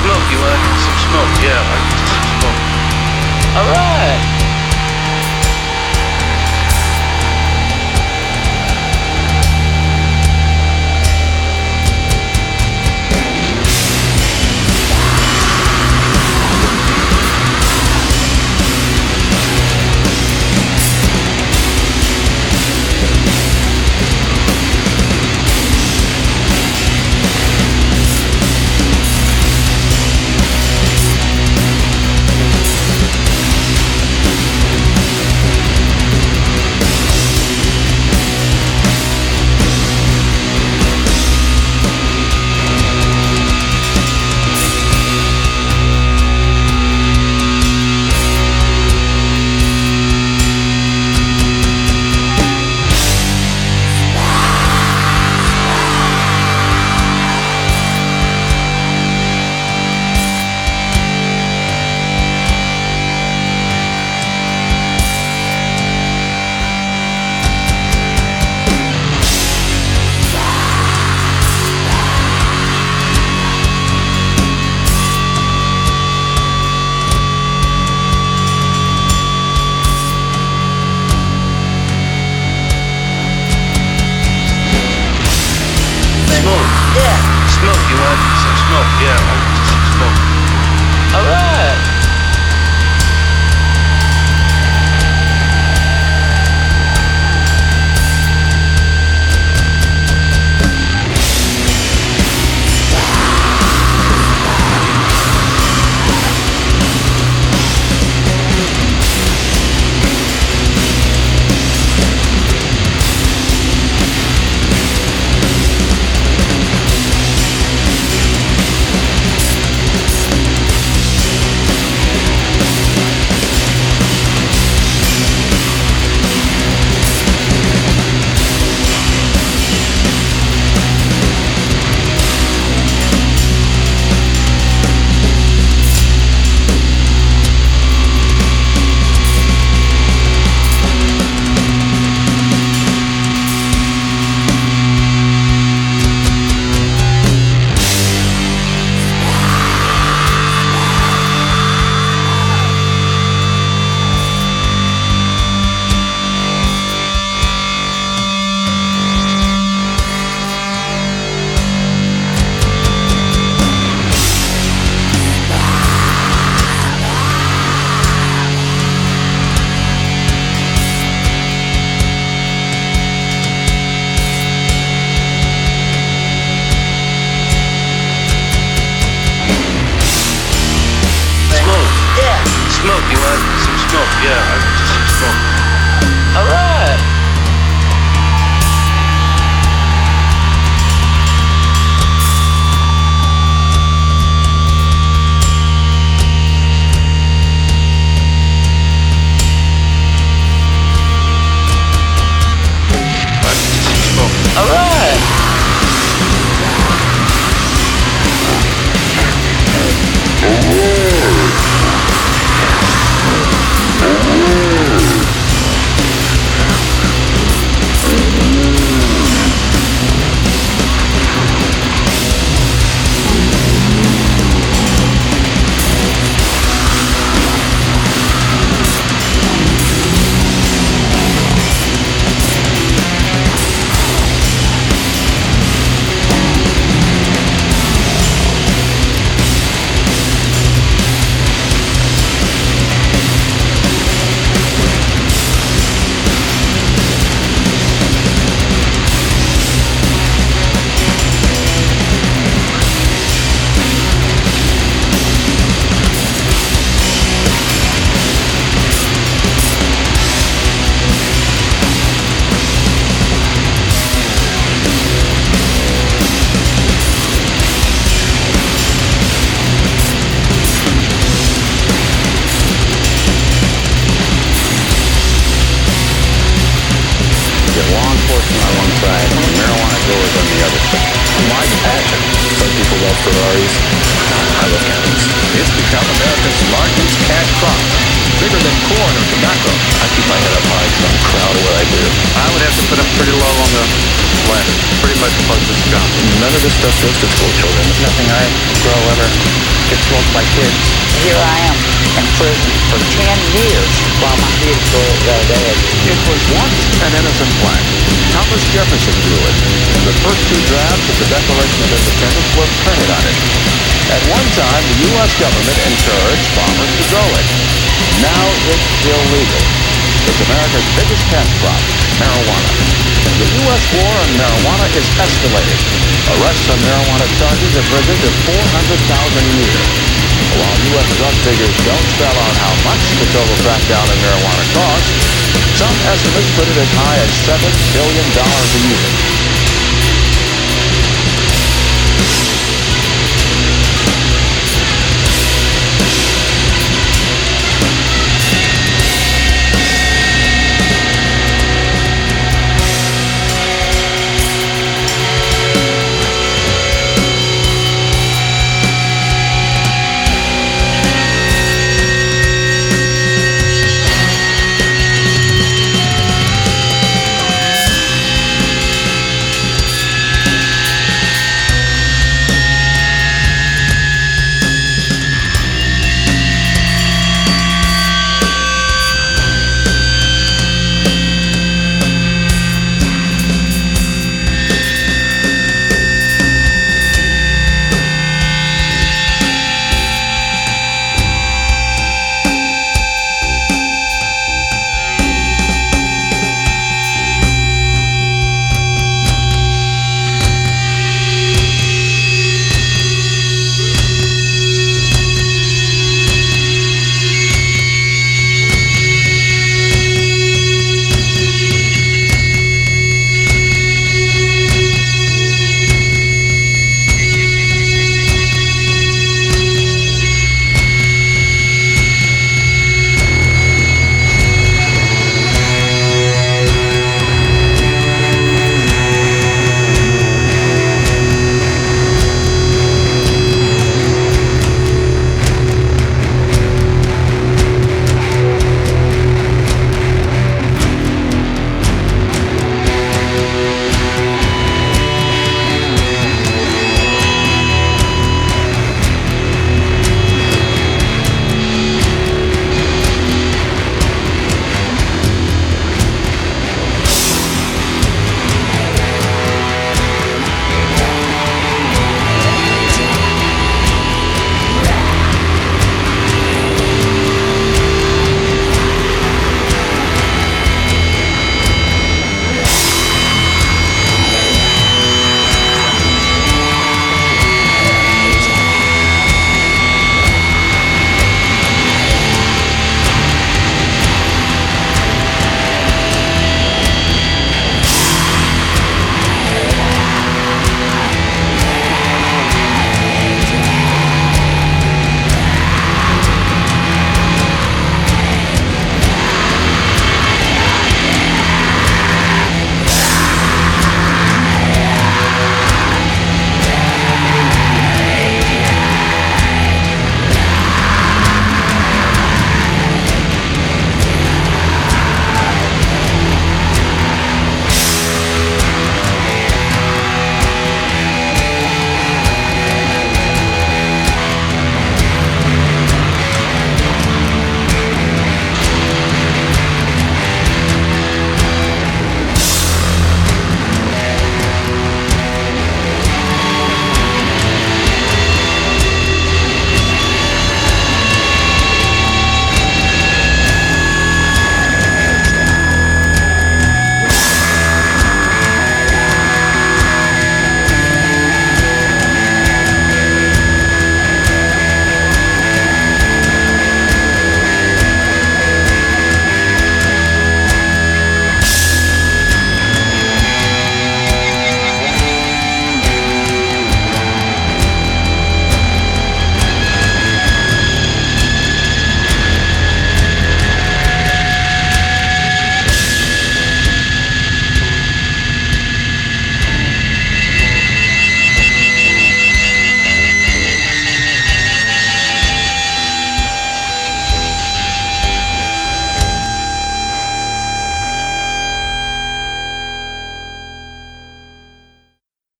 smoke. You want some smoke? Yeah, I like some smoke. All right. Smoke, you want some smoke? Yeah, I like some smoke. All right. Smoke, you want some smoke? Yeah, I like some smoke. All right. All right. Ferraris. I love Cadillacs. It's become America's largest cash crop. bigger than corn or tobacco. I keep my head up high because I'm proud of what I do. I would have to put them pretty low on the ladder. Pretty much close to skunk. None of this stuff goes to school children. Nothing I grow ever gets sold to my kids. Here I am in prison for 10 years while my kids go their dad. It was once an innocent flag. Thomas Jefferson drew it, and the first two drafts of the Declaration of Independence were printed on it. At one time, the U.S. government encouraged farmers to grow it. Now it's illegal. It's America's biggest cash crop, marijuana. And the U.S. war on marijuana is escalating. Arrests on marijuana charges have risen to 400,000 a year. While U.S. drug figures don't spell out how much the total crackdown on marijuana costs, some estimates put it as high as $7 billion a year.